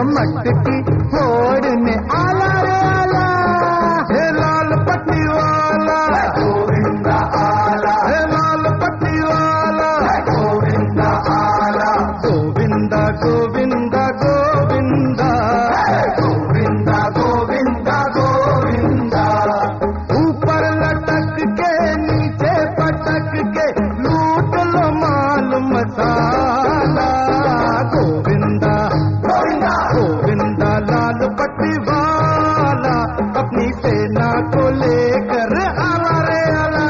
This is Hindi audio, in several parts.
देखो मटकी फोड़ने आला रे आला, हे लाल पट्टी वाला गोविंदा आला, हे लाल पट्टी वाला गोविंदा आला, गोविंदा गोविंदा गोविंदा गोविंदा गोविंदा गोविंदा। ऊपर लटक के नीचे पटक के लूट लो माल मसाला। गोविंदा गोविंदा गोविंदा लाल पट्टी वाला अपनी सेना को लेकर आला रे आला।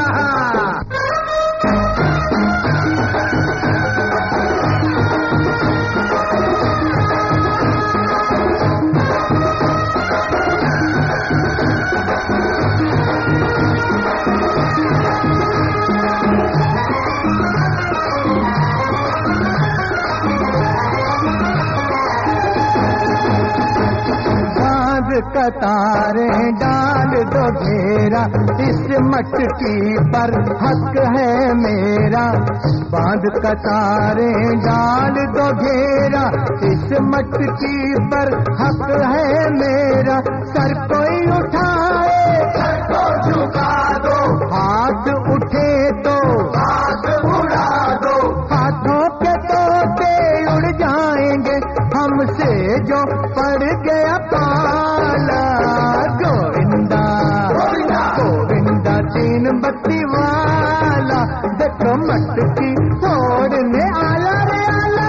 कतारें डाल दो घेरा, इस मटकी पर हक है मेरा। बांध कतारें डाल दो घेरा, इस मटकी पर हक है मेरा। सर कोई उठाए सर को झुका दो, हाथ उठे तो हाथ उड़ा दो, हाथों के तोते उड़ जाएंगे हमसे जो पड़ गया पाला। गोविंदा गोविंदा तीन बत्ती वाला, देखो मटकी फोड़ने आला रे आला।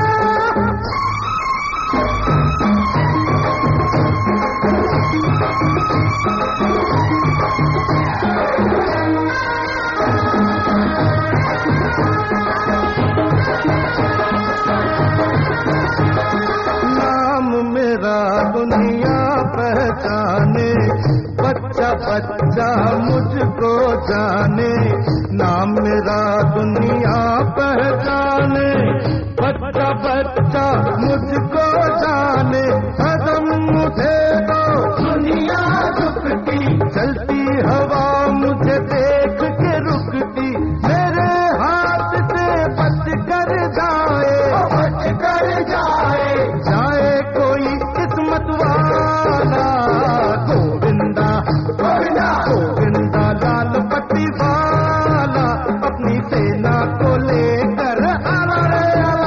नाम मेरा दुनिया पहचाने, बच्चा बच्चा मुझको जाने। नाम मेरा दुनिया पहचाने, बच्चा बच्चा मुझको जाने। कदम उठे तो दुनिया रुकती, चलती हवा मुझे देख के रुकती। मेरे हाथ से बच कर जाए, बच कर जाए जाए कोई किस्मत वाला। गोविंदा गोविंदा गोविंदा लाल पट्टी वाला अपनी सेना को लेकर आला रे आला।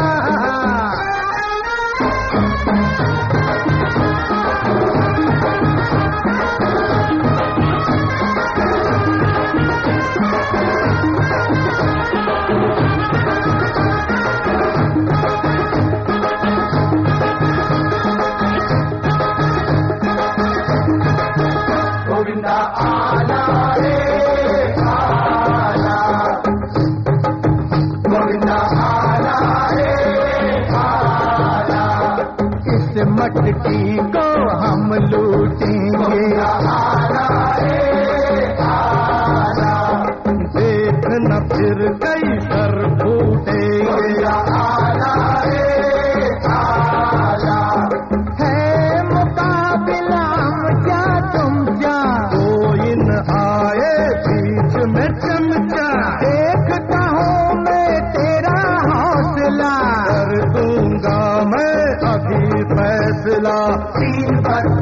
गोविंदा आला रे आला, गोविंदा आला रे आला। इस मटकी को हम लूटेंगे आला रे आला। देख न फिर कई सर फूटेंगे, आला रे आला। है मुकाबिला हम क्या तुम क्या, कोई न आए बीच में चमचा। देखता हूँ मैं तेरा हौसला। कर दूंगा मैं अभी फैसला। तीन पर